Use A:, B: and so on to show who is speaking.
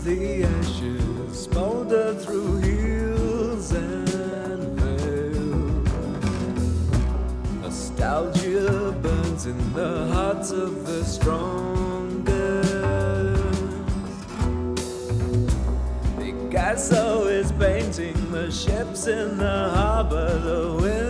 A: the ashes smolder through hills and vales. Nostalgia burns in the hearts of the strongest. Picasso is painting the ships in the harbor, the wind